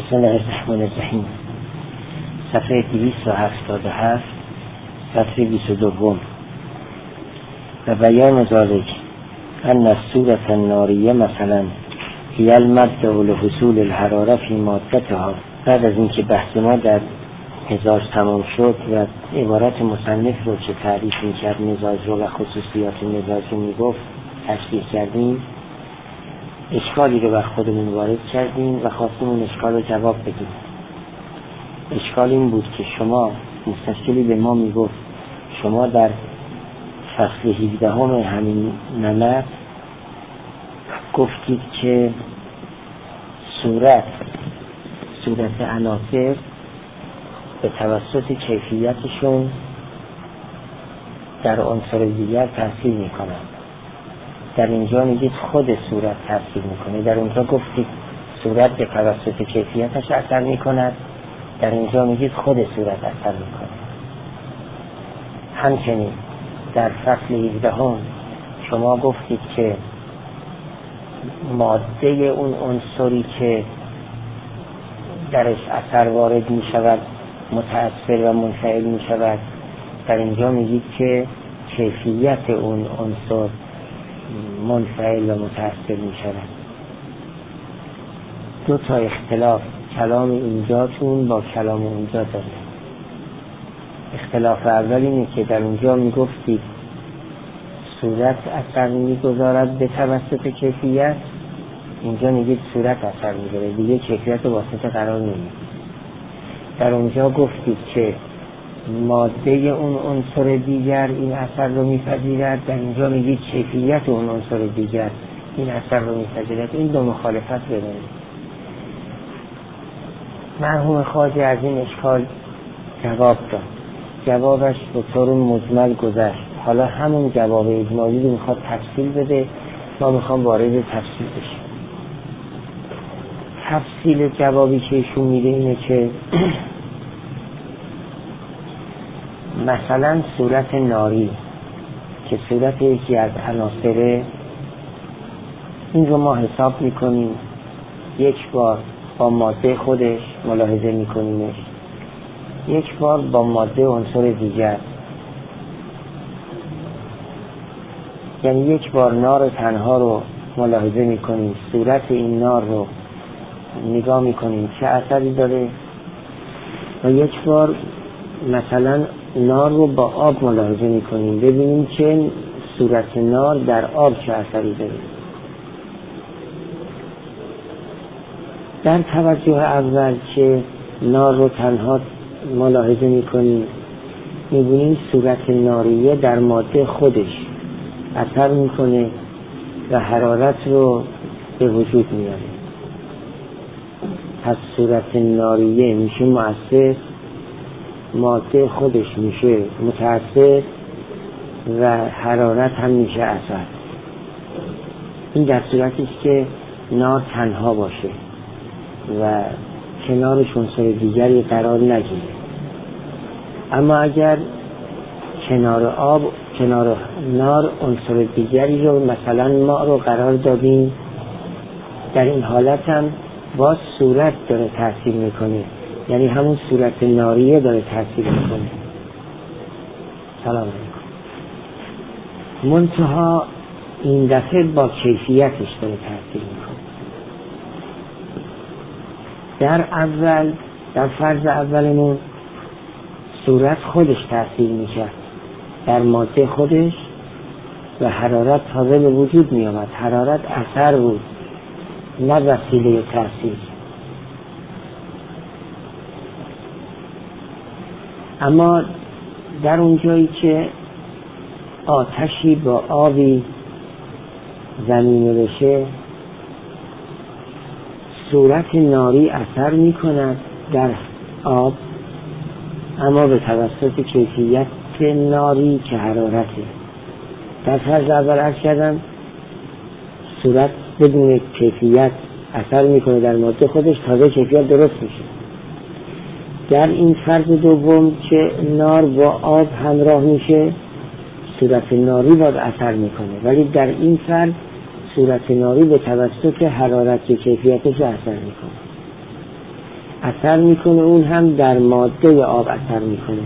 بسم الله الرحمن الرحیم. صفحه 277 سطر 22. و بیان ذالک ان الصورة الناریه مثلا هی المبدأ لحصول الحراره فی مادتها. بعد از اینکه بحث ما در مزاج تمام شد و عبارت مصنف رو که تعریف می‌کرد مزاج رو و خصوصیات مزاج رو میگفت تشریح کردیم، اشکالی رو بر خودمون وارد کردیم و خواستیم اون اشکال رو جواب بدیم. اشکال این بود که شما مستشکلی به ما میگفت شما در فصل 17 همین نمط گفتید که صورت عناصر به توسط کیفیتشون در عنصر دیگر تأثیر میکنند. در اینجا میگید خود صورت تأثیر میکنه، در اونجا گفتید صورت به توسط کیفیتش اثر میکند، در اینجا میگید خود صورت اثر میکنه. همچنین در فصل 17 شما گفتید که ماده اون عنصری که درش اثر وارد میشود متأثر و منفعل میشود، در اینجا میگید که کیفیت اون عنصر منفعل و متأثر میشود. دو تا اختلاف کلام اینجاتون با کلام اونجا داره. اختلاف اول اینه که در اونجا میگفتید صورت اثر میگذارد به توسط کیفیت، اینجا میگید صورت اثر میگذاره، دیگه کیفیت واسطه قرار نمیگید. در اونجا گفتید که ماده اون عنصر دیگر این اثر رو میپذیرد، در اینجا میگید کیفیت اون عنصر دیگر این اثر رو میپذیرد. این دو مخالفت بدارید. مرحوم خواجه از این اشکال جواب داد. جوابش به طور مجمل گذشت. حالا همون جواب اجمالی رو میخواد تفصیل بده، ما میخوام وارد تفصیل بشیم. تفصیل جوابی که ایشون میده اینه که مثلا صورت ناری که صورت یکی از عناصره، این رو ما حساب میکنیم، یک بار با ماده خودش ملاحظه میکنیمش، یک بار با ماده عنصر دیگر. یعنی یک بار نار تنها رو ملاحظه میکنیم، صورت این نار رو نگاه میکنیم چه اثری داره، و یک بار مثلا نار رو با آب ملاحظه میکنیم ببینیم که صورت نار در آب چه اثری داره. در توجه اول که نار رو تنها ملاحظه میکنیم میبینیم صورت ناریه در ماده خودش اثر میکنه و حرارت رو به وجود میاره. پس صورت ناریه میشه مؤثر، ماده خودش میشه متأثر و حرارت هم میشه اثر. این در صورتی است که نار تنها باشه و کنارش عنصر دیگری قرار نگیره. اما اگر کنار نار عنصر دیگری رو مثلا ما رو قرار دادیم، در این حالت هم باز صورت داره تأثیر میکنه، یعنی همون صورت ناریه داره تأثیر میکنه. سلام علیکم. منتها این دفعه با کیفیتش داره تأثیر میکنه. در فرض اولمون صورت خودش تأثیر میکرد در ماده خودش و حرارت تازه به وجود می آمد. حرارت اثر بود نه وسیله تأثیر. اما در اون جایی که آتشی با آبی زمینه بشه، صورت ناری اثر می کند در آب، اما به توسط کیفیت ناری که حرارته. در فرض اول عرض کردم صورت بدون کیفیت اثر میکنه در ماده خودش، تازه کیفیت درست میشه. در این فرض دوم که نار با آب همراه میشه، صورت ناری باید اثر میکنه، ولی در این فرض صورت ناری به توسط حرارت کیفیتش اثر میکنه. اثر میکنه، اون هم در ماده آب اثر میکنه.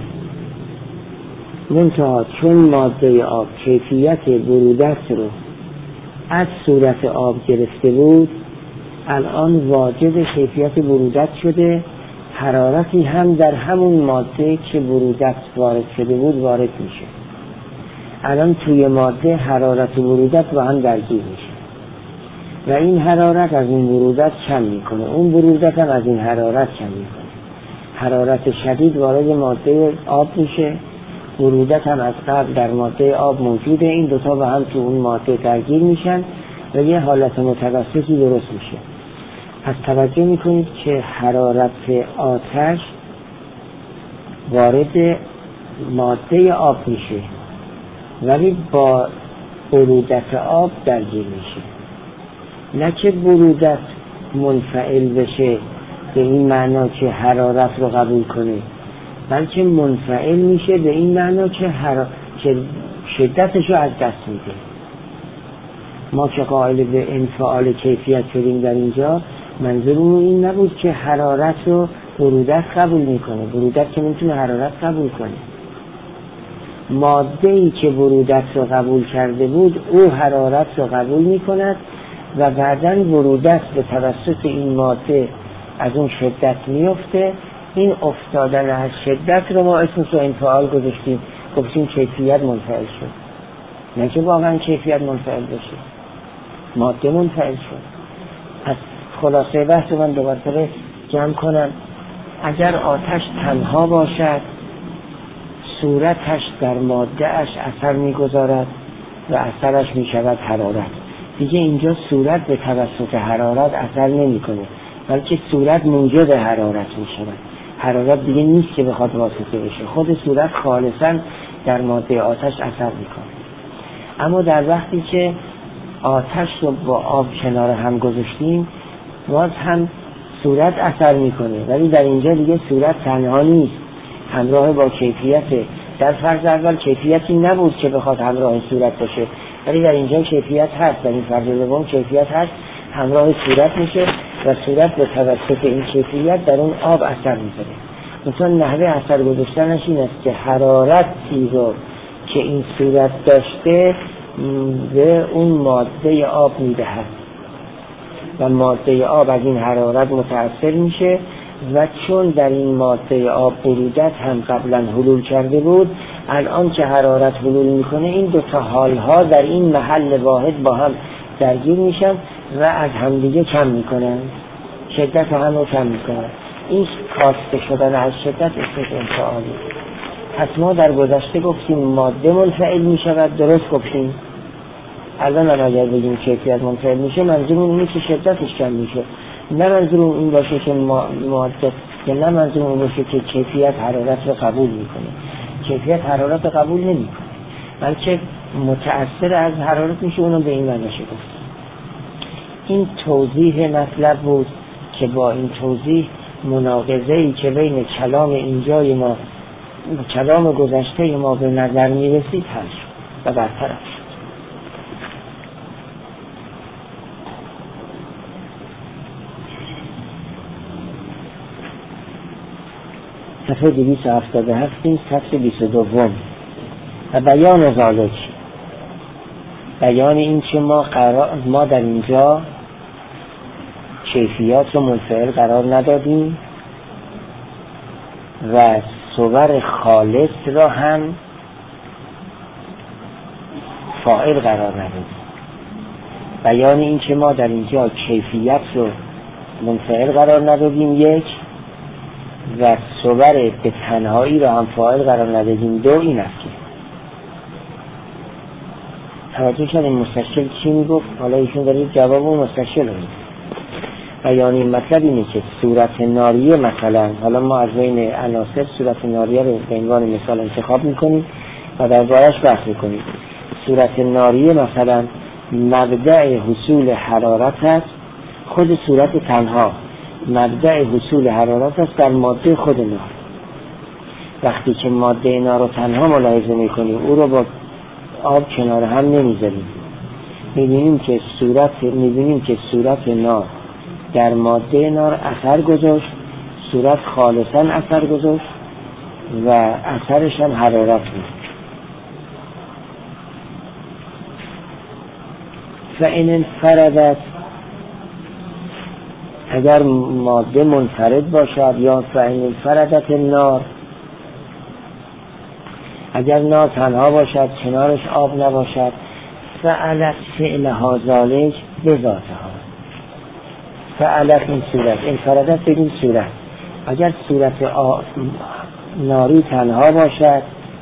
منتها چون ماده آب کیفیت برودت رو از صورت آب گرفته بود، الان واجد کیفیت برودت شده، حرارتی هم در همون ماده که برودت وارد شده بود وارد میشه. الان توی ماده حرارت و برودت با هم درگیر میشه و این حرارت از این برودت کم میکنه، اون برودت هم از این حرارت کم میکنه. حرارت شدید وارد ماده آب میشه، برودت هم از قبل در ماده آب موجوده، این دوتا با هم تو اون ماده درگیر میشن و یه حالت متوسطی درست میشه. پس توجه میکنید که حرارت آتش وارد ماده آب میشه ولی با برودت آب درگیر میشه، نه که برودت منفعل بشه به این معنا که حرارت رو قبول کنه، بلکه منفعل میشه به این معنا که شدتش رو از دست میده. ما که قائل به انفعال کیفیت شدیم در اینجا، منظورمون این نبود که حرارت رو برودت قبول میکنه، برودت که نمیتونه حرارت قبول کنه. ماده‌ای که برودت رو قبول کرده بود او حرارت رو قبول میکند و بعداً برودت به توسط این ماده از اون شدت میفته. این افتادن از شدت رو ما اسمش رو انفعال گفتیم کیفیت منفعل شد، نه که واقعا کیفیت منفعل بشه، ماده منفعل شد. پس خلاصه بحث من دوباره جمع کنم. اگر آتش تنها باشد صورتش در ماده اش اثر میگذارد و اثرش میشود حرارت. دیگه اینجا صورت به توسط حرارت اثر نمی کنه، بلکه صورت موجب حرارت میشود. حرارت دیگه نیست که بخواد واسطه بشه، خود صورت خالصا در ماده آتش اثر میکنه. اما در وقتی که آتش رو با آب کنار هم گذاشتیم باز هم صورت اثر میکنه، ولی در اینجا دیگه صورت تنها نیست، همراه با کیفیت. در فرض اول کیفیتی نبود که بخواد همراه صورت باشه، ولی در اینجا کیفیت هست، در این فرض دوم کیفیت هست، همراه صورت میشه و صورت به توسط این کیفیت در اون آب اثر میذاره. مثلا نحوه اثر گذاشتنش این است که حرارتی رو که این صورت داشته به اون ماده آب میدهد و ماده آب از این حرارت متأثر میشه و چون در این ماده آب برودت هم قبلا حلول کرده بود، الان که حرارت حلول میکنه این دوتا حالها در این محل واحد با هم درگیر میشن و از همدیگه کم میکنن، شدت هم رو کم میکنن. این کاسته شدن از شدت اسمش انفعالی. پس ما در گذشته گفتیم ماده منفعل میشود، درست گفتیم. الان اگر بگیم کیفیت منفعل میشه منظورمون اینه که شدتش کم میشه، نه منظورمون این باشه که ماده، یا نه منظورمون این باشه که کیفیت حرارت رو قبول میکنه. کیفیت حرارت رو قبول نمیکنه، بلکه متأثر از حرارت میشه، اونو به این معنی گفت. این توضیح مطلب بود که با این توضیح مناقضه‌ای که بین کلام اینجای ما کلام گذشته ما به نظر میرسید حل شد و برطرف شد. صفحه 277 صفحه 22 و بیان ذالک، بیان این که ما در اینجا کیفیات رو منفعل قرار ندادیم و صور خالص را هم فاعل قرار ندادیم. بیان این که ما در اینجا کیفیت رو منفعل قرار ندادیم یک، و صور به تنهایی را هم فاعل قرار ندادیم دو. این است که توجه کردیم مستشکل چی میگفت، حالا ایشون دارید جواب اون مستشکل رو میگفت. بیان این مطلب اینه که صورت ناریه مثلا، حالا ما از بین عناصر صورت ناریه رو به عنوان مثال انتخاب میکنیم و دربارش بحث میکنیم. صورت ناریه مثلا مبدأ حصول حرارت است، خود صورت تنها مبدأ حصول حرارت است در ماده خود نار. وقتی که ماده نار رو تنها ملاحظه میکنیم، او رو با آب کنار هم نمیذاریم، میبینیم که صورت نار در ماده نار اثر گذاشت، صورت خالصا اثر گذاشت و اثرش هم حرارت بود. فإن انفردت، اگر ماده منفرد باشد، یا فإن انفردت النار، اگر نار تنها باشد کنارش آب نباشد، فعلت فعلها ذالک بذاتها، فعلت این صورت، انفردت بدین صورت، اگر صورت ناری تنها باشد،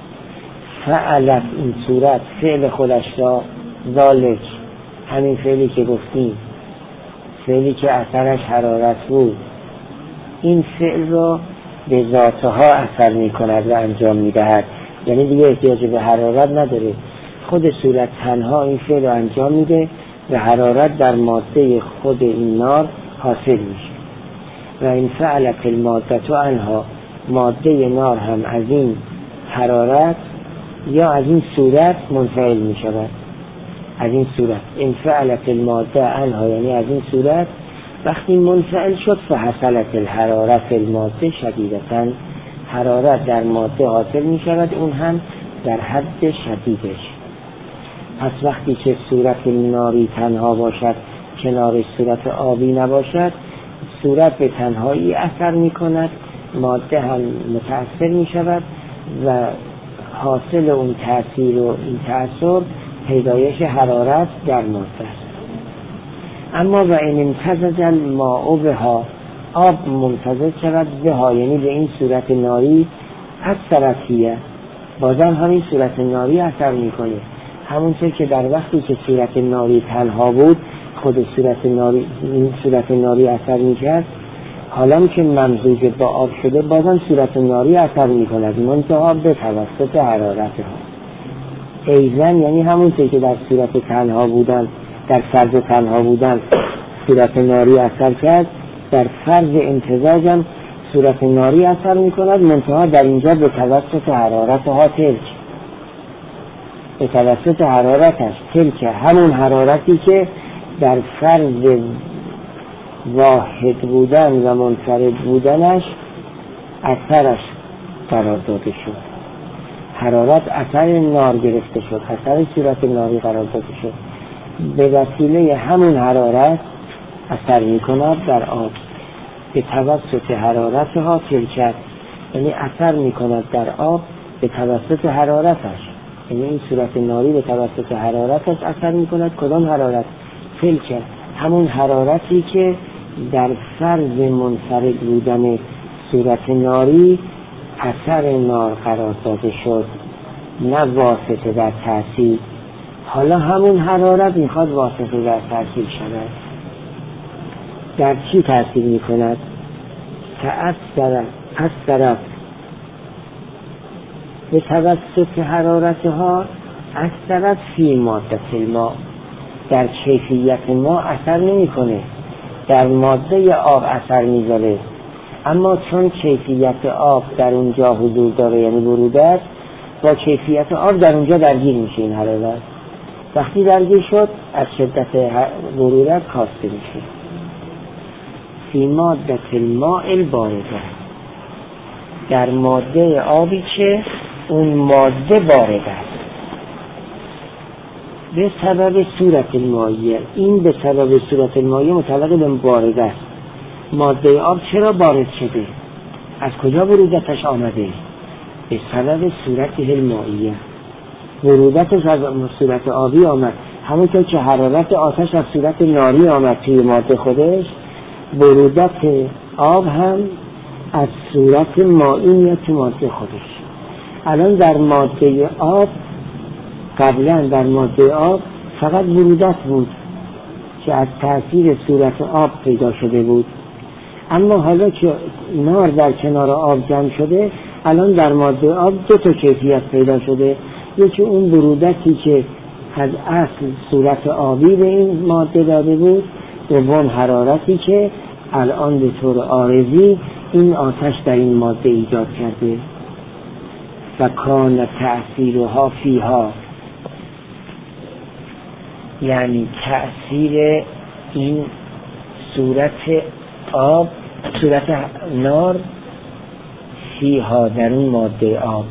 فعلت این صورت فعل خودش را ذالک، همین فعلی که گفتیم، فعلی که اثرش حرارت بود، این فعل را به ذاتها اثر می کند و انجام می دهد، یعنی دیگه احتیاج به حرارت نداره، خود صورت تنها این فعل را انجام میده و حرارت در ماده خود این نار حاصل میشه. و این فعلت المادت و انها، ماده نار هم از این حرارت یا از این صورت منفعل می شود، از این صورت. این فعلت الماده انها یعنی از این صورت، وقتی منفعل شد فحصلت الحرارت الماده شدیدتاً، حرارت در ماده حاصل می شود، اون هم در حد شدیدش. پس وقتی که صورت ناری تنها باشد کنار صورت آبی نباشد، صورت به تنهایی اثر می کند، ماده هم متأثر می شود و حاصل اون تأثیر و این تأثیر پیدایش حرارت در ماده است. اما و این امتزج الماء بها، آب ممتزج شود بها یعنی به این صورت ناری، اثرتیه، بازم همین صورت ناری اثر میکنه، همونطور که در وقتی که صورت ناری تنها بود خود صورت ناری، این صورت ناری اثر میکرد، حالا که ممزوج با آب شده بازم صورت ناری اثر میکند، منتها به توسط حرارتها. ایزن یعنی همونطور که در صورت تنها بودن، در فرض تنها بودن صورت ناری اثر کرد، در فرض امتزاج هم صورت ناری اثر میکند، منتها در اینجا به توسط حرارتها تلک، به توسط حرارتش تلک، همون حرارتی که در فرض واحد بودن و منفرد بودنش اثرش قرار داده شد، حرارت اثر نار گرفته شد، اثر صورت ناری قرار داده شد، به وسیله همون حرارت اثر میکند در آب، به توسط حرارتها تلکت، یعنی اثر میکند در آب به توسط حرارتش، یعنی این صورت ناری به توسط حرارتش اثر میکند. کدام حرارت؟ تلکت، همون حرارتی که در فرض منفرد بودن صورت ناری اثر نار قرار داده شد، نه واسطه در تأثیر. حالا همون حرارت میخواد واسطه در تأثیر شود. در چی تأثیر میکند؟ تأثیر به توسط حرارتها، اثرت فی ماده الماء، در کیفیت ما اثر نمیکنه، در ماده آب اثر میذاره، اما چون کیفیت آب در اونجا حضور داره یعنی برودت، با کیفیت آب در اونجا درگیر میشه این حرارت، وقتی درگیر شد از شدت برودت کاسته میشه. فی ماده الماء البارده، در ماده آبی که اون ماده بارده است، به سبب صورت المائیه، این به سبب صورت المائیه متعلق به بارده است. ماده آب چرا بارد شده؟ از کجا برودتش آمده؟ به سبب صورت المائیه، برودت از صورت آبی آمد، همونطور که حرارت آتش از صورت ناری آمد توی ماده خودش، برودت آب هم از صورت مائی میاد تو ماده خودش. الان در ماده آب، قبلا در ماده آب فقط برودت بود که از تأثیر صورت آب پیدا شده بود، اما حالا که نار در کنار آب جمع شده، الان در ماده آب دو تا کیفیت پیدا شده، یکی اون برودتی که از اصل صورت آبی به این ماده داده بود، دوم حرارتی که الان به طور عارضی این آتش در این ماده ایجاد کرده. و کان تأثیرها فیها، یعنی تأثیر این صورت آب صورت نار فیها در اون ماده آب،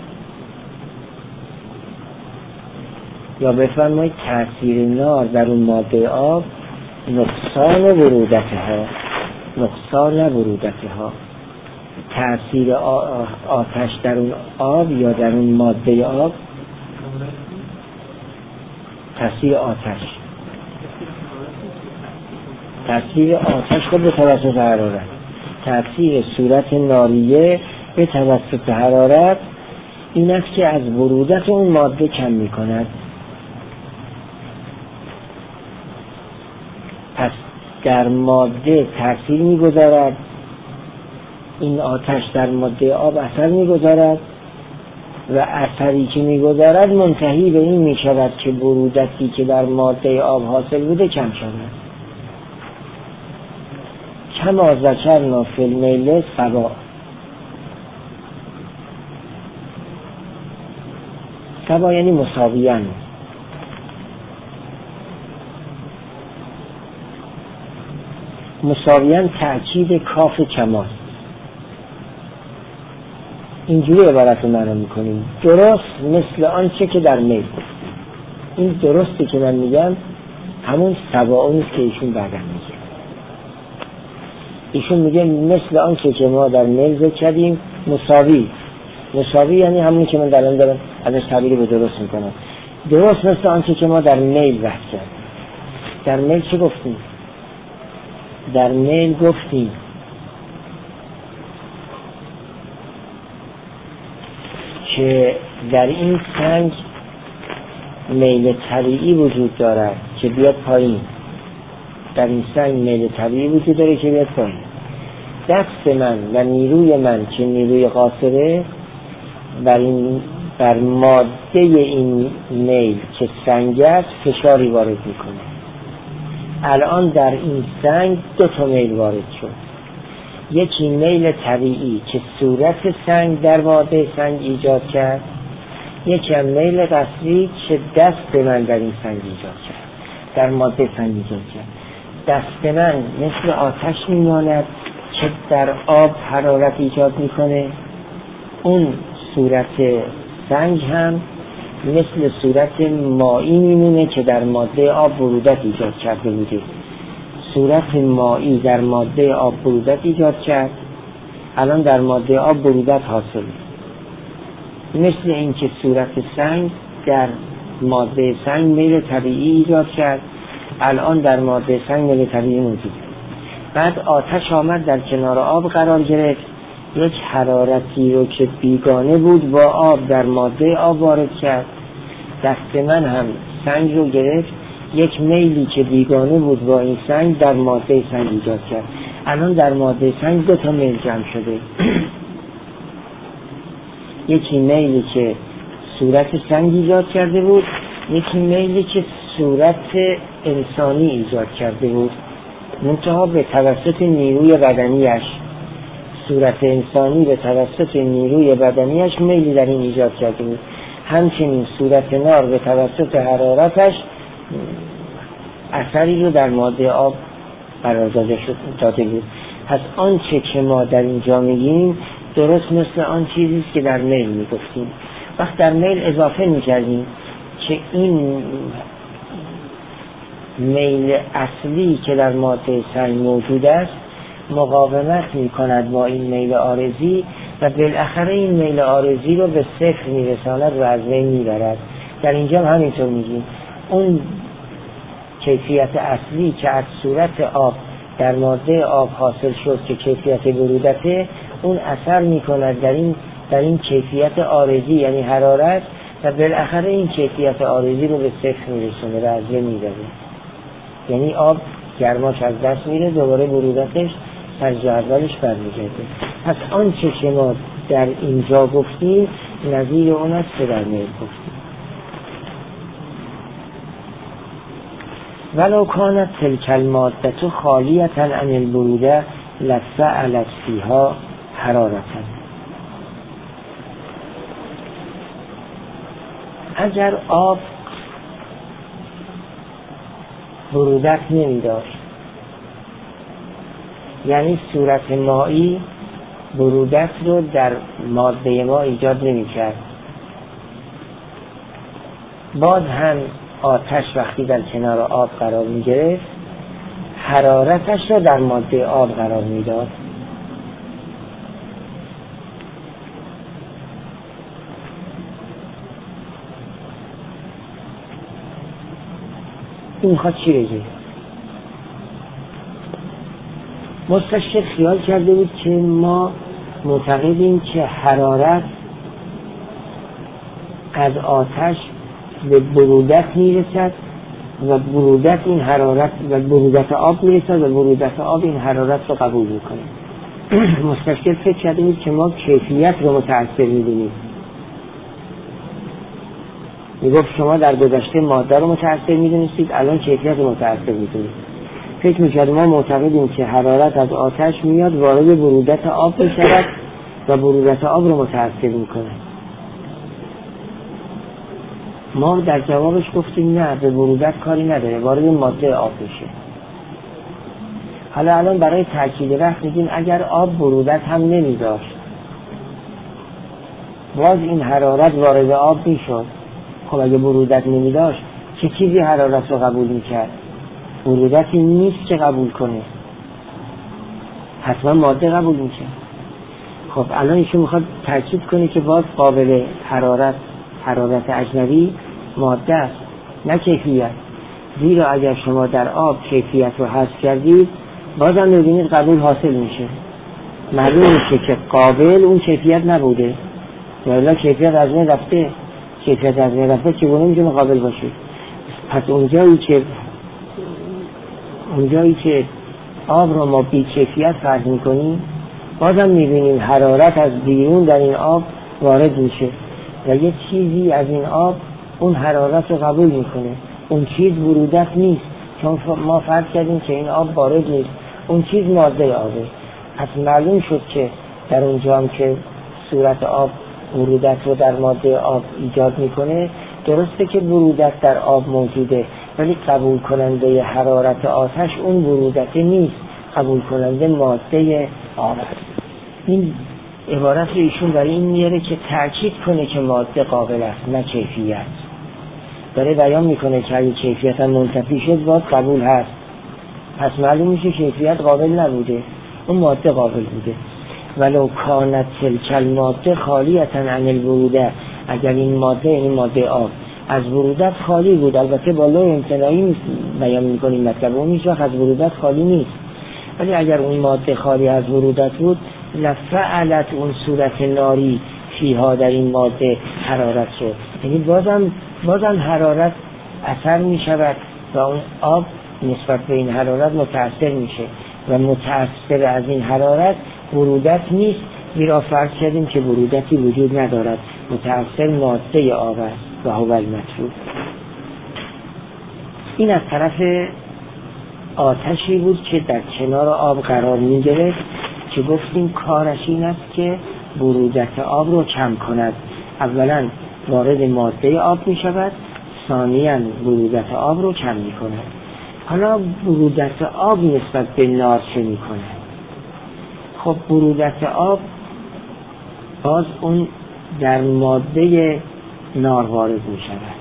یا بفرمایید تأثیر نار در اون ماده آب نقصان ورودتها. تأثیر آتش در اون آب یا در اون ماده آب، تأثیر آتش خود به توسط حرارت، تأثیر صورت ناریه به توسط حرارت این است که از برودت اون ماده کم می کند. پس در ماده تأثیر می گذارد، این آتش در ماده آب اثر می گذارد و اثری که می گذارد منتهی به این می شود که برودتی که در ماده آب حاصل بوده کم شود. کما ذکرنا فی المیل سوا. سوا یعنی مساویاً. مساویاً تأکید کاف کمال. اینجوری عبارت رو معنا میکنیم، درست مثل آنچه که در میل. این درستی که من میگم همون سواء است که ایشون بعدا میگه. ایشون میگه مثل آنچه که ما در میل ذکر کردیم مساوی یعنی همونی که من الان دارم ازش تعبیر به درست میکنم. درست مثل آنچه که ما در میل بحث کردیم. در میل چه گفتیم؟ در میل گفتیم که در این سنگ میل طبیعی وجود دارد که بیاد پایین. در این سنگ میل طبیعی وجود داره که بیاد پایین. دست من و نیروی من که نیروی قاصره بر ماده این میل که سنگ است فشاری وارد میکنه. الان در این سنگ 2 میل وارد شد. یکی میل طبیعی که صورت سنگ در ماده سنگ ایجاد کرد، یکی هم میل قصری که دست من در این سنگ ایجاد کرد، در ماده سنگ ایجاد کرد. دست من مثل آتش میماند که در آب حرارت ایجاد میکنه. اون صورت سنگ هم مثل صورت مایی میمونه که در ماده آب برودت ایجاد کرده بوده. صورت مایی در ماده آب برودت ایجاد کرد، الان در ماده آب برودت حاصله. مثل اینکه صورت سنگ در ماده سنگ میل طبیعی ایجاد کرد، الان در ماده سنگ میل طبیعی موجود. بعد آتش آمد در کنار آب قرار گرفت، یک حرارتی رو که بیگانه بود با آب در ماده آب وارد کرد. دست من هم سنگ رو گرفت، یک میلی که بیگانه بود با این سنگ در ماده سنگ ایجاد کرد. الان در ماده سنگ 2 میل جمع شده. یکی میلی که صورت سنگ ایجاد کرده بود، یکی میلی که صورت انسانی ایجاد کرده بود، منتها به توسط نیروی بدنیش. صورت انسانی به توسط نیروی بدنیش میلی در این ایجاد کرده بود. همچنین صورت نار به توسط حرارتش اثری رو در ماده آب قرار داده بود. پس آنچه که ما در اینجا میگیم درست مثل آن چیزی که در میل میگفتیم. وقت در میل اضافه میکردیم که این میل اصلی که در ماده سنگ موجود است مقاومت میکند با این میل عارضی و بالاخره این میل عارضی رو به 0 میرساند و از بین میبرد. در اینجا هم همینطور میگیم اون کیفیت اصلی که از صورت آب در ماده آب حاصل شد که کیفیت برودته، اون اثر میکند در این کیفیت عارضی یعنی حرارت و بالاخره این کیفیت عارضی رو به 0 میرسونه و از بین میبره. یعنی آب گرماش از دست میره، دوباره برودتش از جا اولش برمیگرده. پس آنچه که ما در اینجا گفتیم نظیر اون است که در میل گفتیم. ولو کانت تلک الماده خالیة عن البروده لفعلت فیها حرارة. اگر آب برودت نمی داشت یعنی صورت مایی برودت رو در ماده ما ایجاد نمی کرد. باز هم آتش وقتی در کنار آب قرار می گرفت حرارتش رو در ماده آب قرار می داد. این میخواد چی بگه؟ مستشرق خیال کرده بود که ما معتقدیم که حرارت از آتش به برودت میرسد و برودت این حرارت و برودت آب میرسد و برودت آب این حرارت رو قبول میکنه. مستشرق فکر کرده بود که ما کیفیت رو متأثر میدونیم. میگفت شما در گذشته ماده رو متأثر میدونستید، الان کیفیت رو متأثر میدونید. فکر میکرد ما معتقدیم که حرارت از آتش میاد وارد برودت آب میشود و برودت آب رو متأثر میکنه. ما در جوابش گفتیم نه، به برودت کاری نداره، وارد ماده آب میشه. حالا الان برای تاکید وقت میگیم اگر آب برودت هم نمیداشت باز این حرارت وارد آب میشد. خب اگه برودت نمیداشت چه چیزی حرارت رو قبول میکرد؟ برودتی نیست که قبول کنه، حتما ماده قبول میشه. خب الان ایشون میخواد تاکید کنه که باز قابل حرارت اجنبی ماده است نه کیفیت. زیرا اگر شما در آب کیفیت رو حذف کردید بازم میبینید قبول حاصل میشه. معلوم میشه که قابل اون کیفیت نبوده، یا کیفیت از بین رفته. کیفیت از بین رفته چگونه میتونه قابل باشه؟ پس اونجایی که آب رو ما بی کیفیت فرض میکنیم بازم میبینیم حرارت از بیرون در این آب وارد میشه و یه چیزی از این آب اون حرارت رو قبول میکنه. اون چیز برودت نیست، چون ما فرض کردیم که این آب وارد نیست، اون چیز ماده آبه. پس معلوم شد که در اونجا هم که صورت آب برودت رو در ماده آب ایجاد میکنه، درسته که برودت در آب موجوده ولی قبول کننده حرارت آتش اون برودت نیست، قبول کننده ماده آب است. این عبارت رو ایشون برای این میاره که تأکید کنه که ماده قابل است نه کیفیت. داره بیان میکنه که اگه کیفیت هم منتفی شد باز قبول هست. پس معلوم میشه کیفیت قابل نبوده، اون ماده قابل بوده. ولو کانت تلک الماده خالیتا عن البروده، اگر این ماده یعنی ماده آب از برودت خالی بود، البته با لو امتناعی بیان میکنیم مطلب اون هیچ وقت از برودت خالی نیست، ولی اگر اون ماده خالی از برودت بود لفعلت اون صورت ناری فیها در این ماده حرارت شد. یعنی بازم حرارت اثر میشود و اون آب نسبت به این حرارت متأثر میشه و متأثر از این حرارت برودت نیست، زیرا فرض کردیم که برودتی وجود ندارد، متأثر ماده آب است و هو المطلوب. این از طرف آتشی بود که در کنار آب قرار می گرفت که گفتیم کارش این است که برودت آب رو کم کند. اولا وارد ماده آب می شود، ثانیاً برودت آب رو کم می کند. حالا برودت آب نسبت به نار چه می کند؟ خب برودت آب باز اون در ماده نار وارد می شود،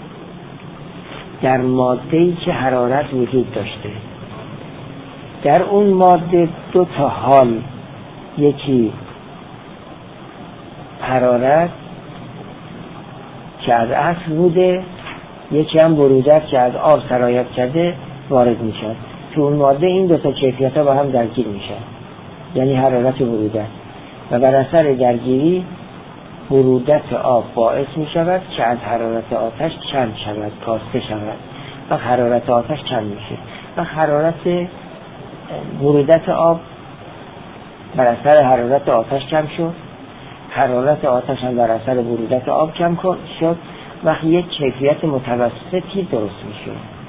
در ماده‌ای که حرارت وجود داشته. در اون ماده دو تا حال، یکی حرارت که از اصل بوده، یکی هم برودت که از آب سرایت کرده وارد می شود. تو اون ماده این دو تا کیفیت ها با هم درگیر می شود، یعنی حرارت و برودت، و بر اثر درگیری برودت آب باعث می شود که از حرارت آتش کم شود، کاسته شود و حرارت آتش کم میشه و حرارت برودت آب بر اثر حرارت آتش کم شد، حرارت آتش هم بر اثر برودت آب کم شد و یک کیفیت متوسطی درست میشه.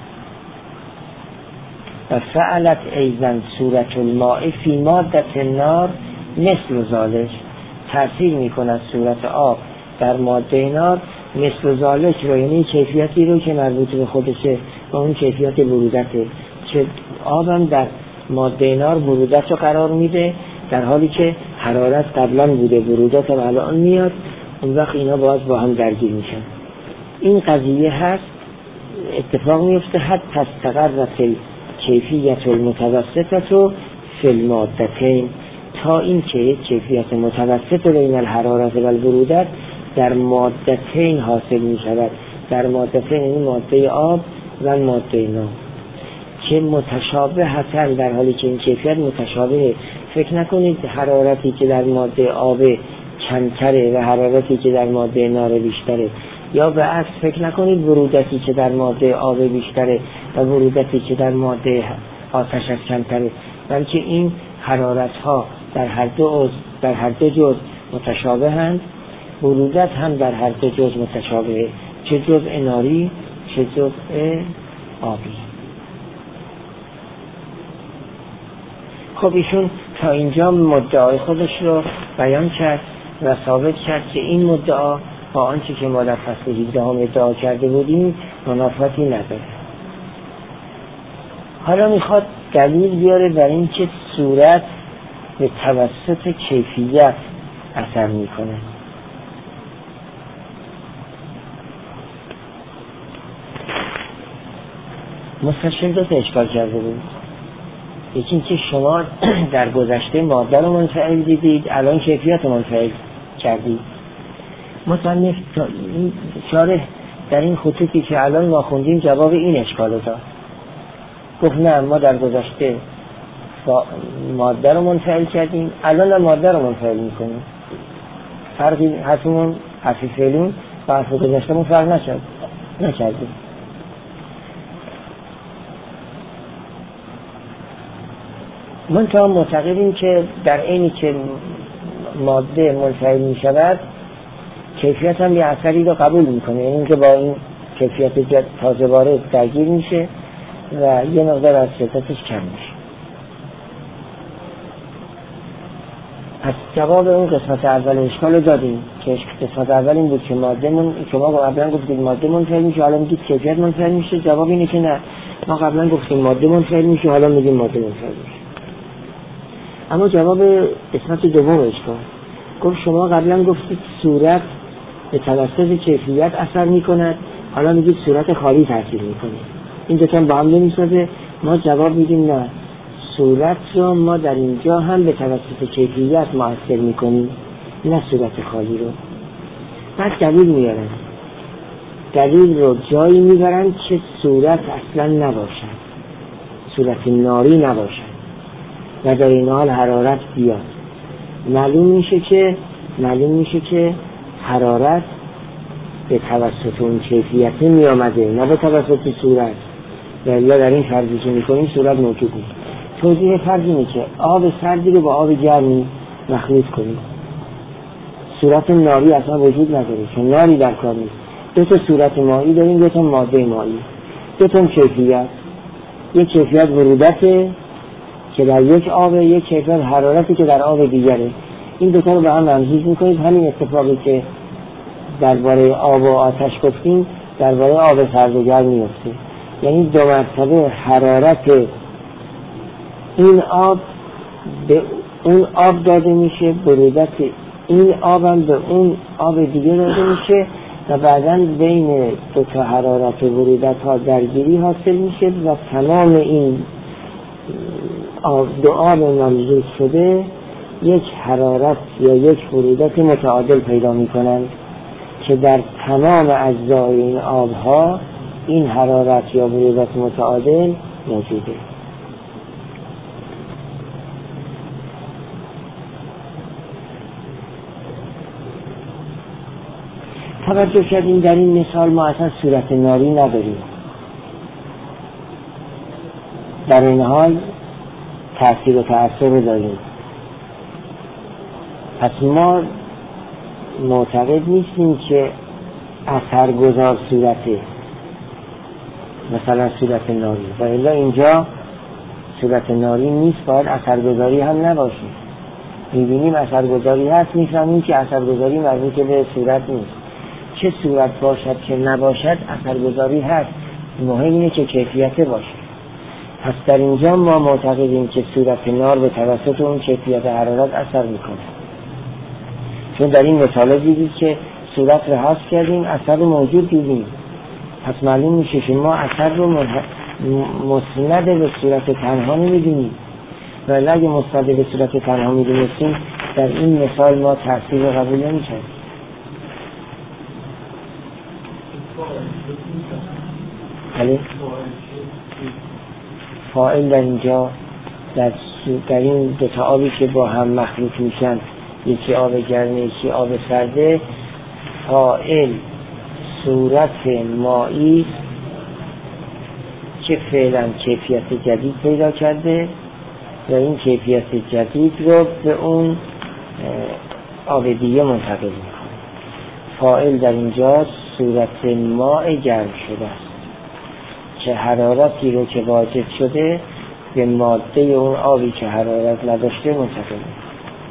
و فعلت ایزن صورت الماء فی مادت النار مثل ذالک، تأثیر میکند صورت آب در ماده نار مثل ذالک رو، یعنی کیفیتی رو که مربوط به خودشه و اون کیفیت برودته، که آبم در ماده نار برودت رو قرار میده، در حالی که حرارت قبلا بوده برودت هم الان میاد، اون وقت اینا باز با هم درگیر میشن. این قضیه هست اتفاق میفته حتی استقرت کیفیت المتوسطه فی المادتین، تا این که یک کیفیت متوسط بین الحرارت و البرودت در مادتین حاصل می شود. در مادتین یعنی ماده آب و ماده نار که متشابه هستن، در حالی که این کیفیت متشابه. فکر نکنید حرارتی که در ماده آب کمتره و حرارتی که در ماده نار بیشتره، یا به عکس فکر نکنید برودتی که در ماده آب بیشتره و برودتی که در ماده آتش کمتره، بلکه این حرارت ها در هر دو جزء متشابهند. برودت هم در هر دو جزء متشابه، چه جزء ناری چه جزء آبی. خب ایشون تا اینجا مدعای خودش رو بیان کرد و ثابت کرد که این مدعا با آنچه که ما در فصل 18 هم ادعا کرده بودیم منافاتی نداره. حالا میخواد دلیل بیاره بر این که صورت به توسط کیفیت اثر میکنه. مستشکل دو تا اشکال کرده بود. یکی این که شما در گذشته ماده رو منفعل دیدید، الان کیفیت رو منفعل کردید. مصنف شارح در این خطوطی که الان ما خوندیم جواب این اشکال رو داد. گفت نه، ما در گذشته ماده رو منفعل کردیم، الان ماده رو منفعل میکنیم. فرقی حرفمون حرفی فعلون و حرف گذشتهمون فرق نکردیم. من تا معتقدیم که در اینی که ماده منفعل می شود کیفیت هم یه اثری رو قبول میکنه، یعنی اینکه با این کیفیت تازه وارد درگیر میشه و یه مقدار از شدتش کم میشه. پس جواب اون قسمت اول اشکال رو دادیم که قسمت اول این بود که شما قبلا گفتید ماده منفعل میشه، حالا میگید کیفیت منفعل میشه. جواب اینه که نه، ما قبلا گفتیم ماده منفعل میشه، حالا میگیم ماده منفعل میشه. اما جواب قسمت دوم اشکال، گفت شما قبلا گفتید صورت به توسط کیفیت اثر میکند، حالا میگید صورت خالی تاثیر میکنه. این دوتا با هم نمیسازه. ما جواب میدیم نه، صورت رو ما در اینجا هم به توسط کیفیت مؤثر میکنیم، نه صورت خالی رو. بعد دلیل میارن، دلیل رو جایی میبرن که صورت اصلا نباشد، صورت ناری نباشد و در این حال حرارت بیاد. معلوم میشه که حرارت به توسط اون کیفیت می آمده، نه به توسط صورت. یا در این فرضی که میکنیم صورت موجود نیست. توضیح فرض اینه که آب سردی رو با آب گرمی مخلوط کنیم، صورت ناری اصلا وجود نداره، چون ناری در کار نیست. دو تا صورت مایی داریم، دو تا ماده مایی، دو تا کیفیت. یک کیفیت برودته که در یک آب، یک کیفیت حرارتی که در آب دیگره. این دو تا رو به هم ممزوج میکنید. همین اتفاقی که درباره آب و آتش گفتیم درباره آب سرد و گرم میفته، یعنی دو مرتبه حرارت این آب به اون آب داده میشه، برودت این آب هم به اون آب دیگه داده میشه و بعداً بین دو تا حرارت و برودت ها درگیری حاصل میشه و تمام این دو آب ممزوج شده یک حرارت یا یک برودت متعادل پیدا میکنند که در تمام اجزای این آبها این حرارت یا برودت متعادل موجوده. توجه کردیم در این مثال ما اصلا صورت ناری نداریم، در این حال تأثیر و تأثیر رو داریم. پس ما معتقد نیستیم که اثرگذار صورته، مثلا صورت ناری، و الا اینجا صورت ناری نیست، باید اثرگذاری هم نباشه. میبینیم اثرگذاری هست، میفهمیم که اثرگذاری مربوط به صورت نیست. چه صورت باشد که نباشد اثرگذاری هست، مهم اینه که کیفیت باشه. پس در اینجا ما معتقدیم که صورت نار به توسط اون کیفیت حرارت اثر میکنه، چون در این مثال دیدید که صورت رو حذف کردیم، اثر رو موجود دیدیم. پس معلوم میشه که ما اثر رو مسند به صورت تنها نمیدونیم، ولی اگه مسند به صورت تنها میدونستیم در این مثال ما تأثیر رو قبول نمی‌کردیم. بله، فاعل در اینجا در این دو تا آبی که با هم مخلوط میشن، یکی آب گرمه یکی آب سرده، فاعل صورت مایی که فعلا کیفیت جدید پیدا کرده و این کیفیت جدید رو به اون آب دیگه منتقل میکنه. فاعل در اینجا صورت ماء گرم شده است که حرارتی رو که واجد شده به ماده اون آبی که حرارت نداشته منتقل میکنه.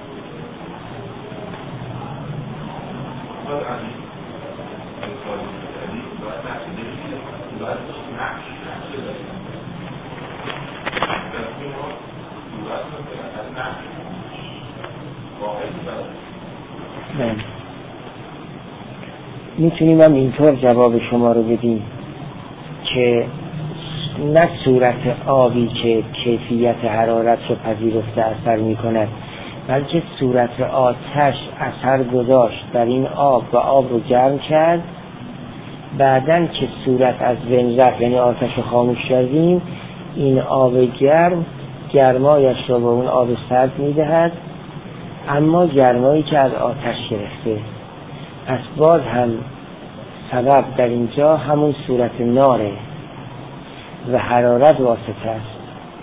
میتونیم هم اینطور جواب شما رو بدیم که نه صورت آبی که کیفیت حرارت رو پذیرفته اثر میکند، بلکه صورت آتش اثر گذاشت در این آب و آب رو گرم کرد. بعدن که صورت از بین رفت، یعنی آتش رو خاموش کردیم، این آب گرم گرمایش رو به اون آب سرد میدهد، اما گرمایی که از آتش گرفته. پس باز هم سبب در اینجا همون صورت ناره و حرارت واسطه است.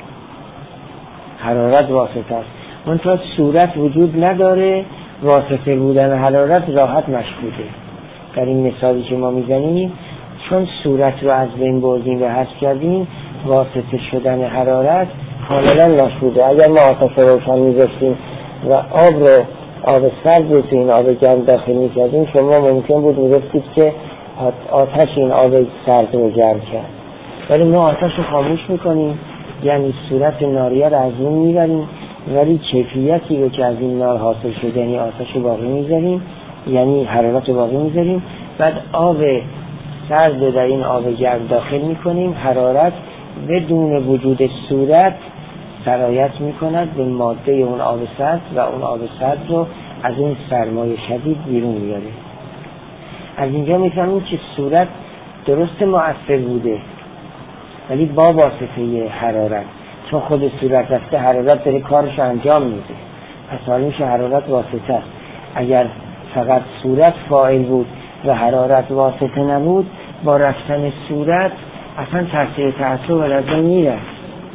حرارت واسطه است، منتها صورت وجود نداره، واسطه بودن حرارت راحت مشهوده. در این مثالی که ما میزنیم، چون صورت رو از بین بردیم و حذف کردیم، واسطه شدن حرارت کاملا مشهوده. اگر ما آتش رو روشن میذاشتیم و آب سرد رو تو این آب گرم داخل میکردیم، شما ممکن بود میگفتید که آتش این آب سرد رو گرم کرد. ولی ما آتش رو خاموش میکنیم، یعنی صورت ناریه رو از اون میبریم، ولی کیفیتی رو که از این نار حاصل شده، یعنی آتش رو باقی میذاریم، یعنی حرارت رو باقی میذاریم. بعد آب سرد رو در این آب گرم داخل میکنیم، حرارت بدون وجود صورت سرایت میکند به ماده اون آب سرد و اون آب سرد رو از این سرمای شدید بیرون میاره. از اینجا میفهمیم که صورت درست مؤثر بوده، ولی با واسطه حرارت، چون خود صورت رفته حرارت داره کارش انجام میده، پس حالا میشه حرارت واسطه است. اگر فقط صورت فاعل بود و حرارت واسطه نبود، با رفتن صورت اصلا تأثیر از بین میرفت،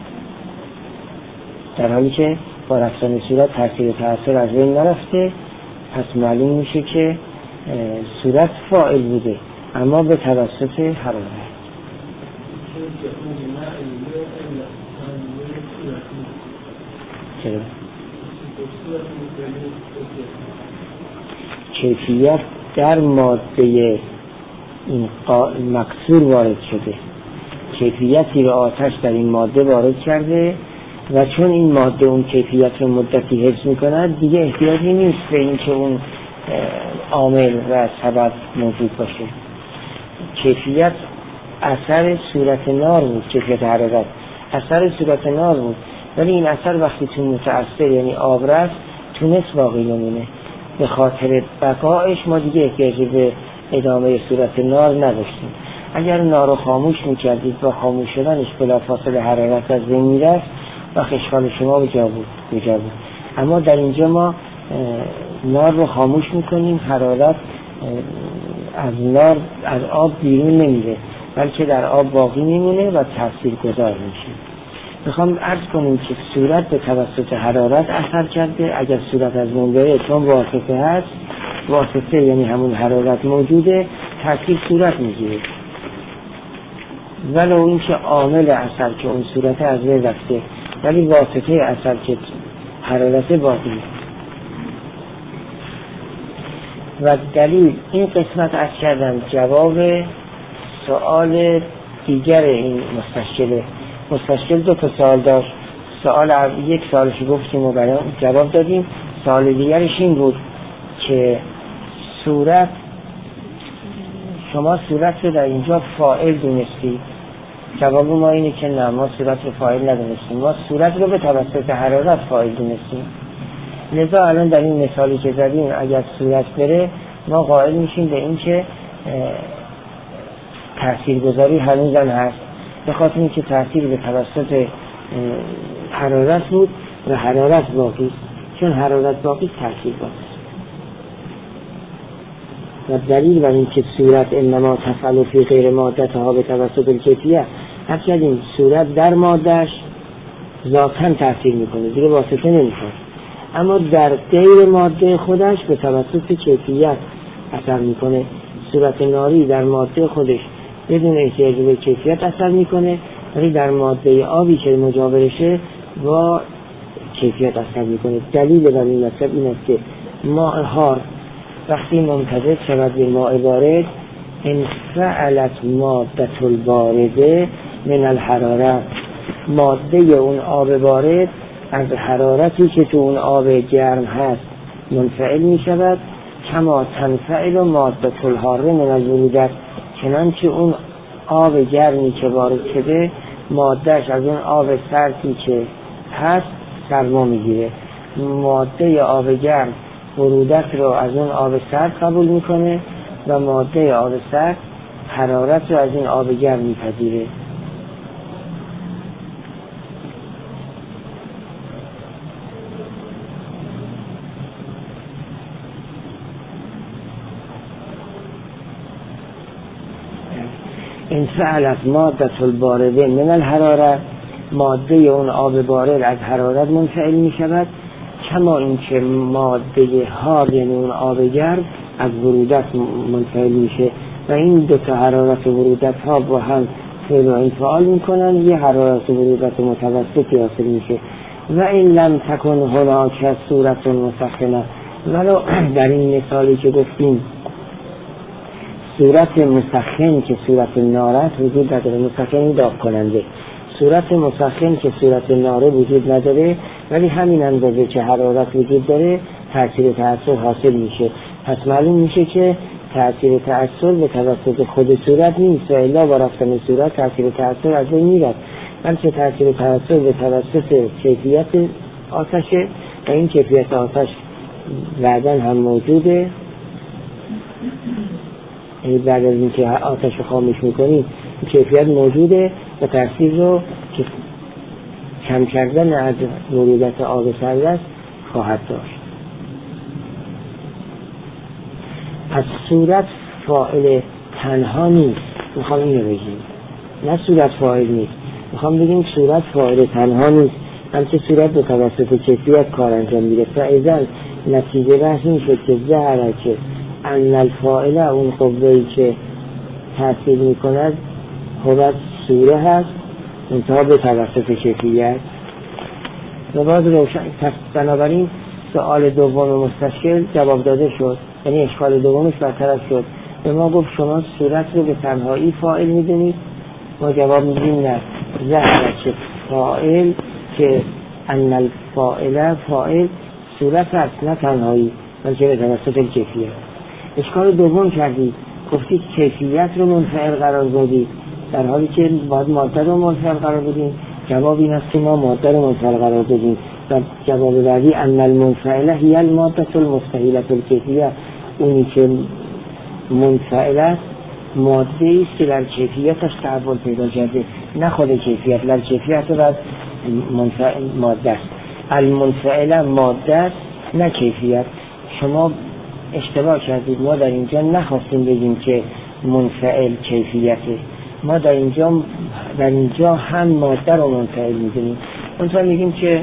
در حالی که با رفتن صورت تأثیر از بین نرفته. پس معلوم میشه که صورت فاعل بوده، اما به توسط حرارت. چرا؟ کیفیت در ماده این مکسور وارد شده، کیفیتی رو آتش در این ماده وارد کرده و چون این ماده اون کیفیت رو مدتی حفظ میکند، دیگه احتیاجی نیست به این که اون عامل و سبب موجود باشه. کیفیت اثر صورت نار بود، کیفیت حرارت اثر صورت نار بود، ولی این اثر وقتی تو متأثر یعنی آب رفت تونست باقی نمونه. به خاطر بقایش ما دیگه احتیاجی به ادامه صورت نار نداشتیم. اگر نار رو خاموش میکردید با خاموش شدنش بلافاصله حرارت از بین میرفت و اشکال شما کجا بود. اما در اینجا ما نار رو خاموش میکنیم، حرارت از آب بیرون نمیره، بلکه در آب باقی میمونه و تاثیرگذار میشه. میخوام عرض کنیم که صورت به توسط حرارت اثر کرده. اگر صورت از بین بره، چون واسطه هست، واسطه یعنی همون حرارت موجوده، تاثیر صورت میگیره. ولو این که عامل اثر که اون صورت از بین رفته، ولی واسطه اثر که حرارت باقی. و دلیل این قسمت عرض کردم جواب سوال دیگر این مستشکله مستشکل 2 سوال داشت. یک سالش گفتیم و برای جواب دادیم. سوال دیگرش این بود که شما صورت رو در اینجا فاعل دونستید. جواب ما اینه که نه، ما صورت رو فاعل ندونستیم، ما صورت رو به توسط حرارت فاعل دونستیم. لذا الان در این مثالی که زدیم اگر صورت بره ما قائل میشیم به این که تاثیرگذاری هنوزم هست، به خاطر اینکه تاثیر به توسط حرارت بود و حرارت باقی، چون حرارت باقی تاثیر باقی. و دلیل بر این که صورت انما تفعل فی غیر مادتها به توسط الکیفیه، هر کدیم صورت در مادهش ذاتاً تاثیر میکنه، دیگه واسطه نمیکنه، اما در غیر ماده خودش به توسط کیفیت اثر میکنه. صورت ناری در ماده خودش بدون احتیاج به کیفیت اثر میکنه، ولی در ماده آبی که مجاورشه با کیفیت اثر میکنه. دلیل بر این مطلب این است که ماء حار وقتی ممتزج شود به ماء بارد، انفعلت ماده البارده من الحراره، ماده اون آب بارد از حرارتی که تو اون آب گرم هست منفعل می شود، کما تنفعل ماده الحاره من البرودت، چنانچه اون آب گرمی که وارد شده مادهش از اون آب سردی که هست سرما میگیره. ماده آب گرم برودت رو از اون آب سرد قبول میکنه و ماده آب سرد حرارت رو از این آب گرم میپذیره. انفعلت ماده البارده من الحراره، ماده اون آب بارد از حرارت منفعل می شود، کما اینکه ماده حار یعنی اون آب گرم از برودت منفعل میشه و این 2 حرارت و برودت ها با هم فعل و انفعال میکنن، یه حرارت و برودت متوسطی حاصل میشه. و این لم تکن هناک صورت مسخنه، ولو در این مثالی که گفتیم صورت مسخن که صورت ناره وجود نداره، مسخن داغ کننده، صورت مسخن که صورت ناره وجود نداره، ولی همین اندازه که حرارت وجود داره تأثیر تأثیر حاصل میشه. پس معلوم میشه که تأثیر تأثیر به توسط خود صورت نیست و الا با رفتن صورت تأثیر تأثیر از بین میرد، بلکه تأثیر تأثیر به توسط کیفیت آتشه و این کیفیت آتش بعداً هم موجوده. بعد از اینکه آتش رو خاموش میکنیم کیفیت موجوده و تأثیر رو که کم کردن از برودت آب سرد است خواهد داشت. پس صورت فاعل تنها نیست، میخوام این رو بگیم، نه صورت فاعل نیست، میخوام بگیم صورت فاعل تنها نیست، بلکه صورت به توسط کیفیت کار انجام میده. فعلا نتیجه بحث این شد که ظاهره که ان الفاعل اون قوه‌ای که تأثیر میکند قوت صوره هست انتها به توسط کیفیت. و باز روشن، بنابراین سوال دوم مستشکل جواب داده شد، یعنی اشکال دومش برطرف شد. به ما گفت شما صورت رو به تنهایی فاعل میدونید، ما جواب میدیم نه، ظاهره که فاعل که ان الفاعل فاعل صورت هست نه تنهایی، بلکه به توسط کیفیت. اشکال دوم کردید، گفتید کیفیت رو منفعل قرار دادید در حالی که باید ماده رو منفعل قرار بدیم. جواب این است که ما ماده رو منفعل قرار دادیم و جواب بعدی ان المنفعله هی الماده المستحیله الکیفیه، اونی که منفعل است ماده است که در کیفیتش تحول پیدا کرده، نه خود کیفیت، در کیفیت و منفعل ماده است. المنفعله ماده است نه کیفیت. شما اشتباه کردید، ما در اینجا نخواستیم بگیم که منفعل کیفیته، ما در اینجا هم ماده رو منفعل میدونیم. اونطور میگیم که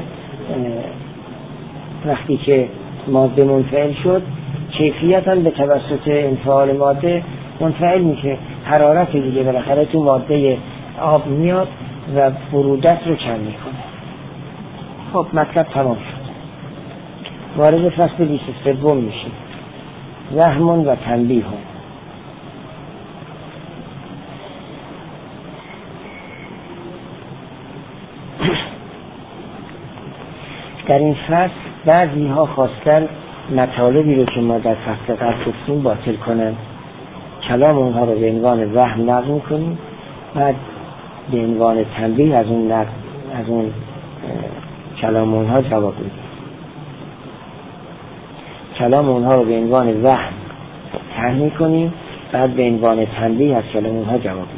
وقتی که ماده منفعل شد کیفیت هم به توسط انفعال ماده منفعل میشه، حرارت دیگه بالاخره تو ماده آب میاد و برودت رو کم میکنه. خب مطلب تمام شد. وارد فصل 23 میشیم، وهم و تنبیه. در این فصل بعضی ها خواستن مطالبی رو که ما در فصل قبل گفتیم باطل کنن، کلام اونها رو به عنوان وهم نقل میکنیم، بعد به عنوان تنبیه از اون کلام اونها جواب میدیم. کلام اونها رو به عنوان وهم طرح میکنیم، بعد به عنوان تنبیه از کلام اونها جواب میدیم.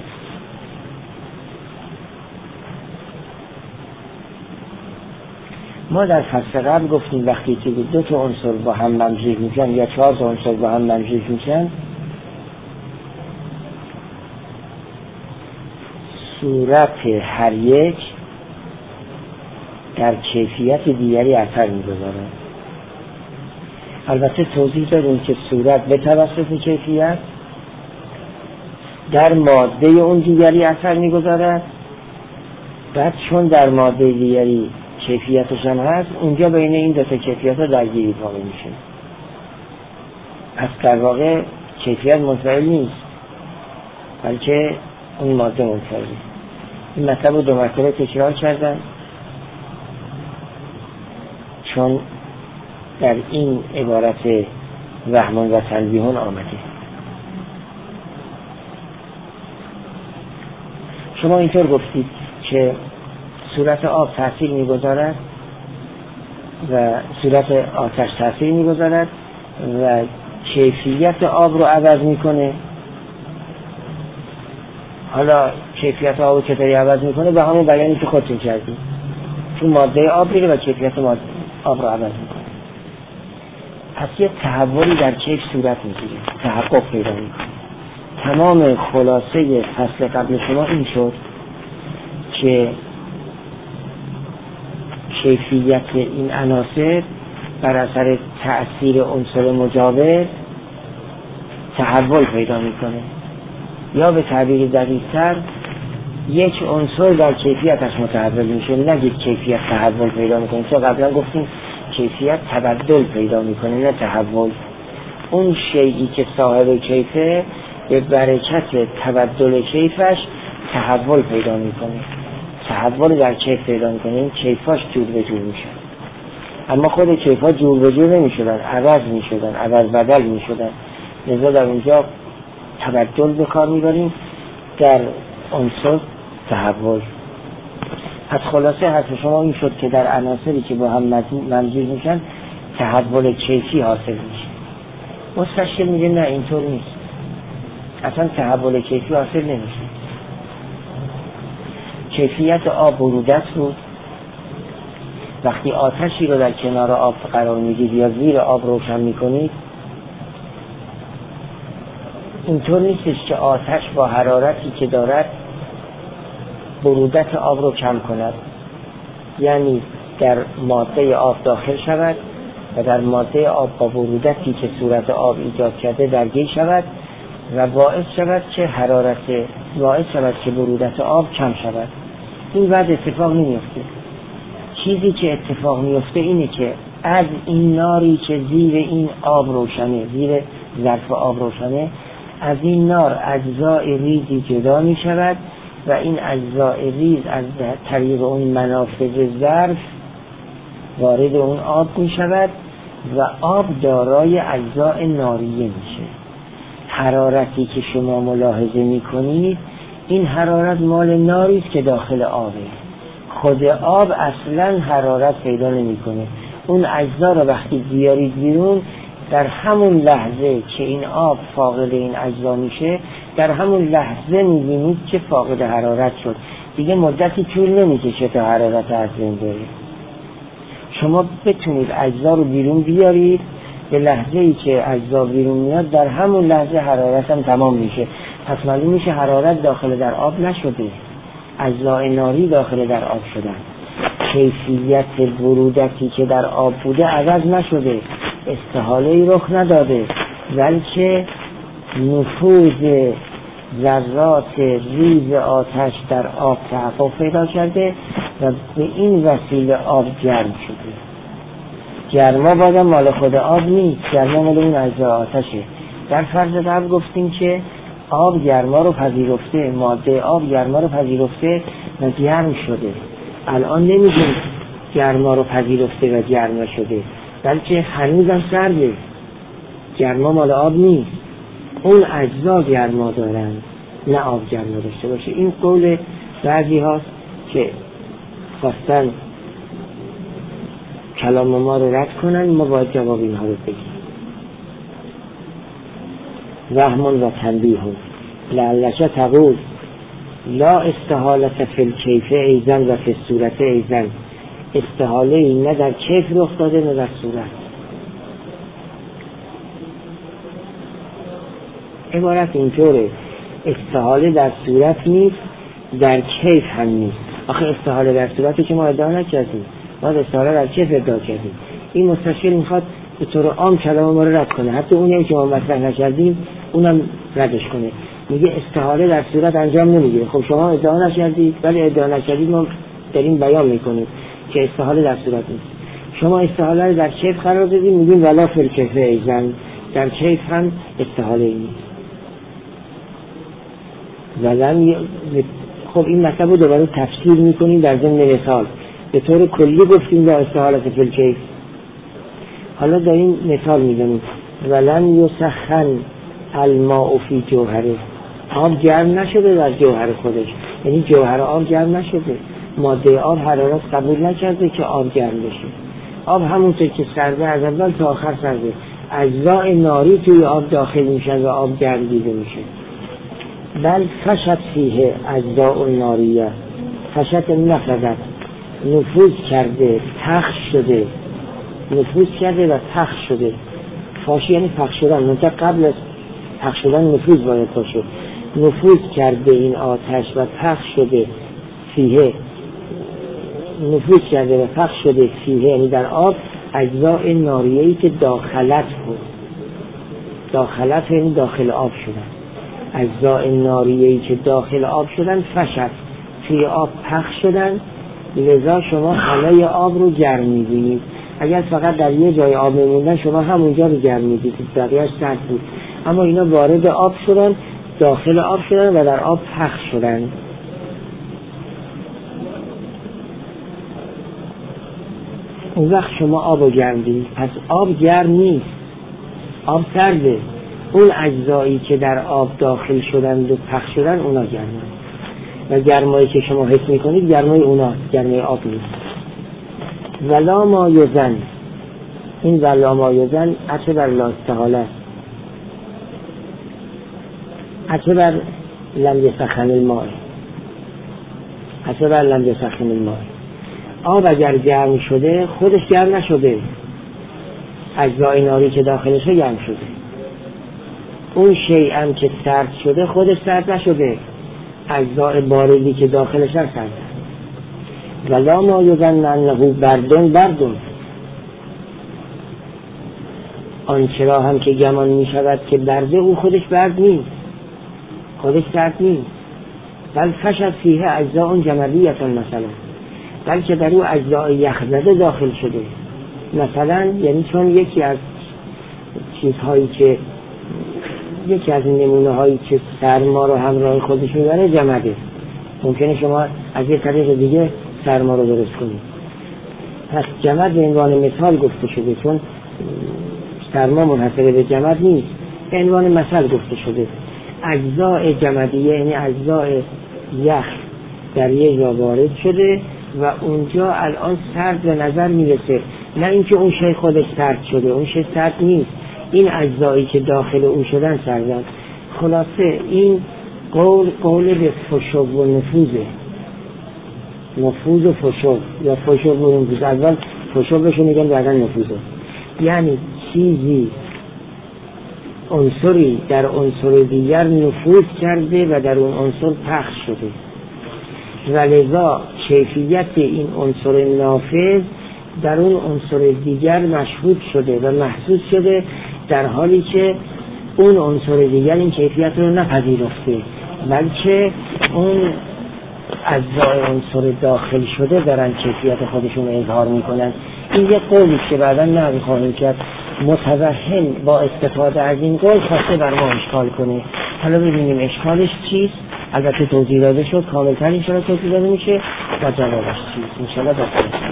ما در فصل قبل گفتیم وقتی که 2 تا عنصر با هم ممزوج میشن یا 4 تا عنصر با هم ممزوج میشن، صورت هر یک در کیفیت دیگری اثر میگذاره. البته توضیح دادیم که صورت به توسط کیفیت در ماده اون دیگری اثر میگذاره، بعد چون در ماده دیگری کیفیتش هم هست، اونجا بین این 2 تا کیفیت ها درگیری واقع میشه. پس در واقع کیفیت منفعل نیست، بلکه اون ماده منفعل. این مطلب رو 2 مرتبه تکرار کردن چون در این عبارت وهمون و تنبیهون آمده. شما اینطور گفتید که صورت آب تأثیر میگذارد و صورت آتش تأثیر میگذارد و کیفیت آب رو عوض میکنه. حالا کیفیت آب رو چطوری عوض میکنه؟ به همون بیانی که خودتون کردید، چون ماده آب میره و کیفیت آب رو عوض میکنه. پس یه تحولی در کیف صورت میگیره، تحقق پیدا میکنه. تمام خلاصه فصل قبل شما این شد که کیفیت این عناصر بر اثر تأثیر عنصر مجاور تحول پیدا میکنه، یا به تعبیر دقیق‌تر یک عنصر در کیفیتش متحول میشه. نگید کیفیت تحول پیدا میکنه، چون قبلا گفتیم کیفیت تبدل پیدا میکنه نه تحول. اون شیئی که صاحب کیفه به برکت تبدل کیفش تحول پیدا میکنه، تحول در کیف پیدا میکنه، این کیفاش جور به جور میشه. اما خود کیفا جور به جور نمیشدن، عوض میشدن، عوض بدل میشدن. لذا در اونجا تبدل به کار میبریم، در عنصر تحول. از خلاصه حرف شما این شد که در عناصری که با هم ممزوج میشن تحول کیفی حاصل میشه. مستشکل میگه نه اینطور نیست، اصلا تحول کیفی حاصل نمیشه. کیفیت آب برودت بود. وقتی آتشی رو در کنار آب قرار میدید یا زیر آب روشن میکنید، اینطور نیستش که آتش با حرارتی که دارد برودت آب رو کم کند، یعنی در ماده آب داخل شود و در ماده آب با برودتی که صورت آب ایجاد کرده درگیر شود و باعث شود که برودت آب کم شود. این وضع اتفاق نمیفته. چیزی که اتفاق میفته اینه که از این ناری که زیر این آب روشنه، زیر ظرف آب روشنه، از این نار اجزاء ریزی جدا می شود و این اجزاء ریز از طریق اون منافذ ظرف وارد اون آب می شود و آب دارای اجزاء ناریه میشه. حرارتی که شما ملاحظه می کنید، این حرارت مال ناری است که داخل آبه. خود آب اصلا حرارت پیدا نمی کنه. اون اجزا رو وقتی بیارید بیرون، در همون لحظه که این آب فاقد این اجزا میشه، در همون لحظه میبینید که فاقد حرارت شد. دیگه مدتی طول نمیکشه تا حرارت از بین بره. شما بتونید اجزا رو بیرون بیارید، به لحظه ای که اجزا بیرون میاد در همون لحظه حرارت هم تمام میشه. پس معلوم میشه حرارت داخل در آب نشده، اجزای ناری داخل در آب شدن. کیفیت برودتی که در آب بوده عوض نشده، استحاله‌ای رخ نداده، بلکه نفوذ ذرات ریز آتش در آب تحقق پیدا کرده و به این وسیله آب گرم شده. گرما بازم مال خود آب نیست، گرما مال اون اجزای آتشه. در فرض قبل گفتیم که آب گرما رو پذیرفته، ماده آب گرما رو پذیرفته و گرم شده. الان نمیگیم گرما رو پذیرفته و گرما شده، بلکه هنوزم سرده. گرما مال آب نیست، اون اجزا گرما دارن، نه آب گرما داشته باشه. این قول بعضی هاست که خواستن کلام ما رو رد کنن، ما باید جواب اینها رو بگیم. وهم و تنبیه لعلک تقول لا استحالت فی الکیف ایزن و فی الصورت ایزن. استحاله این نه در کیف رخ داده نه در صورت. عبارت اینطوره، استحاله در صورت نیست، در کیف هم نیست. آخه استحاله در صورتی که ما ادعا نکردیم، ما استحاله در کیف ادعا کردیم. این مستشکل میخواد به طور عام کلام ما رو رد کنه، حتی اونی که ما مطرح نکردیم اونم ردش کنه. میگه استحاله در صورت انجام نمیگیره. خب شما ادعا نکردید، ولی ادعا نکردید ما داریم بیان میکنیم که استحاله در صورت نیست. شما استحاله رو در کیف قرار دادید، میگیم ولا فی الکیف ایزن، در کیف هم استحاله نیست. ولن خب این مطلب رو دوباره تفسیر میکنیم در ضمن مثال. به طور کلی گفتیم با استحاله فی الکیف، حالا داریم مثال میزنیم. ولن یسخن الماء فی جوهره، آب گرم نشده در جوهر خودش، یعنی جوهر آب گرم نشده، ماده آب حرارت قبول نکرده که آب گرم بشه. آب همونطور که سرده از اول تا آخر سرده، اجزای ناری توی آب داخل میشن و آب گرم دیده میشه. بل فشت فیه اجزاء ناریه، فشت نفذت، نفوذ کرده، پخش شده، نفوذ کرده و پخش شده. فاشی یعنی پخش شدن، منطقه قبل از پخش شدن نفوذ باید باشه. نفوذ کرده این آتش و پخش شده فیه، نفوذ کرده و پخش شده فیه یعنی در آب، اجزاء ناریه‌ای که داخلت بود. داخلت یعنی داخل آب شدن، اجزاء ناریه‌ای که داخل آب شدن، فشت توی آب پخش شدن. لذا شما خلای آب رو گرم می‌بینید. اگر فقط در یه جای آب می‌موندن شما همونجا رو گرم می‌دیدید، بقیه‌اش سرد بود. اما اینا وارد آب شدن، داخل آب شدن و در آب پخش شدن. اون وقت شما آب رو گرم دیدید. پس آب گرم نیست، آب سرده. اون اجزایی که در آب داخل شدن و پخش شدن اونا گرمه، و گرمایی که شما حس میکنید گرمای اوناست، گرمای آب نیست. ولا ما یزن، این ولا ما یزن عطف بر لا استحاله، عطف بر لم یسخن الماء، عطف بر لم یسخن الماء. آب اگر گرم شده خودش گرم نشده، اجزای ناری که داخلشه گرم شده. اون شیء هم که سرد شده خودش سرد نشده، اجزای باردی که داخلش هم سرد. ولا ما یظن انه بردون، آنچه را هم که گمان می شود که برده، او خودش برد نیست، خودش سرد نیست. بل فشد فیه اجزاء جمدیة مثلا، بلکه در او اجزای یخزده داخل شده. مثلا یعنی چون یکی از چیزهایی که یکی از نمونه هایی که سرما رو همراه خودش میبره جمده. ممکنه شما از یه طریق دیگه سرما رو درست کنید. پس جمد به عنوان مثال گفته شده، چون سرما منحصر به جمد نیست، به عنوان مثال گفته شده. اجزای جمدیه یعنی اجزای یخ در یه جا وارد شده و اونجا الان سرد به نظر میرسه، نه اینکه اون شی خودش سرد شده، اون شی سرد نیست، این اجزایی که داخل اون شدن سردن. خلاصه این قول به فشو و نفوذه، نفوذ و فشو یا فشو و نفوذ. اول فشو بهشون میگن بعدا نفوذه، یعنی چیزی عنصری در عنصر دیگر نفوذ کرده و در اون عنصر پخش شده، و لذا کیفیت این عنصر نافذ در اون عنصر دیگر مشهود شده و محسوس شده، در حالی که اون عنصر دیگر این کیفیت رو نپذیرفته، بلکه اون اجزای عنصر داخل شده دارن کیفیت خودشون اظهار میکنن. این یه قولی که بعدا نمی خواهیم کرد، متوهم با استفاده از این قول خواسته بر ما اشکال کنه. حالا ببینیم اشکالش چیست. البته توضیح داده شد، کاملتر این شده توضیح داده میشه و جوابش چیست. انشاءالله